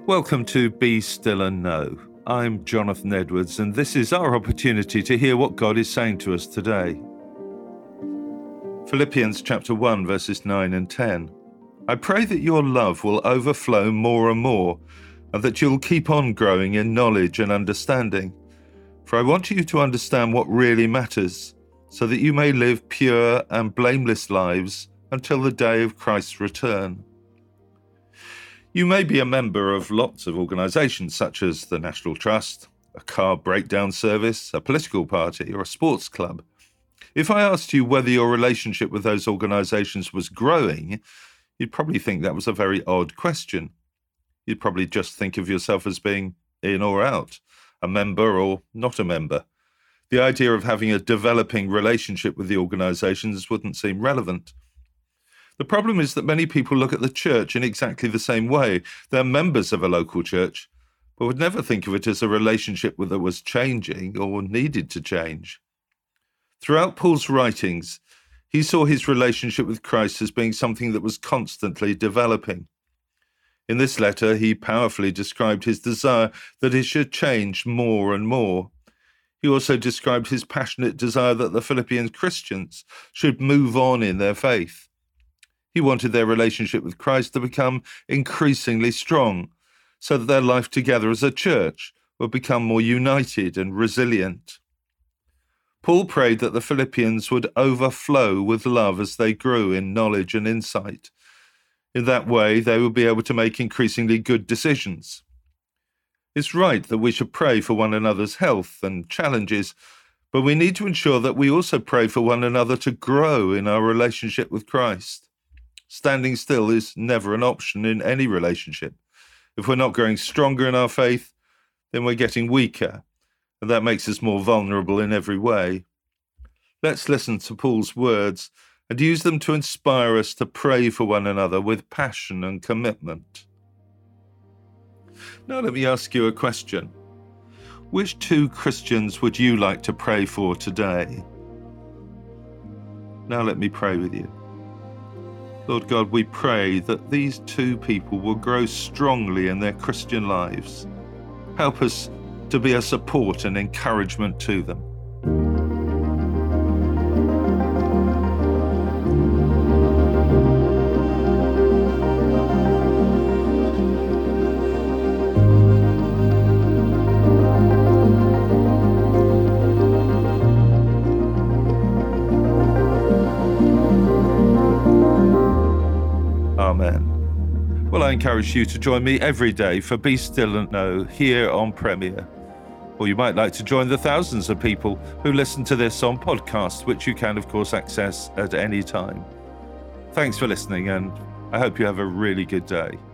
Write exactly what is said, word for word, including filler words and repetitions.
Welcome to Be Still and Know. I'm Jonathan Edwards, and this is our opportunity to hear what God is saying to us today. Philippians chapter one, verses nine and ten. I pray that your love will overflow more and more, and that you'll keep on growing in knowledge and understanding. For I want you to understand what really matters, so that you may live pure and blameless lives until the day of Christ's return. You may be a member of lots of organisations such as the National Trust, a car breakdown service, a political party, or a sports club. If I asked you whether your relationship with those organisations was growing, you'd probably think that was a very odd question. You'd probably just think of yourself as being in or out, a member or not a member. The idea of having a developing relationship with the organisations wouldn't seem relevant. The problem is that many people look at the church in exactly the same way. They're members of a local church, but would never think of it as a relationship that was changing or needed to change. Throughout Paul's writings, he saw his relationship with Christ as being something that was constantly developing. In this letter, he powerfully described his desire that it should change more and more. He also described his passionate desire that the Philippian Christians should move on in their faith. He wanted their relationship with Christ to become increasingly strong, so that their life together as a church would become more united and resilient. Paul prayed that the Philippians would overflow with love as they grew in knowledge and insight. In that way, they would be able to make increasingly good decisions. It's right that we should pray for one another's health and challenges, but we need to ensure that we also pray for one another to grow in our relationship with Christ. Standing still is never an option in any relationship. If we're not growing stronger in our faith, then we're getting weaker, and that makes us more vulnerable in every way. Let's listen to Paul's words and use them to inspire us to pray for one another with passion and commitment. Now let me ask you a question. Which two Christians would you like to pray for today? Now let me pray with you. Lord God, we pray that these two people will grow strongly in their Christian lives. Help us to be a support and encouragement to them. Amen. Well, I encourage you to join me every day for Be Still and Know here on Premier. Or you might like to join the thousands of people who listen to this on podcast, which you can, of course, access at any time. Thanks for listening, and I hope you have a really good day.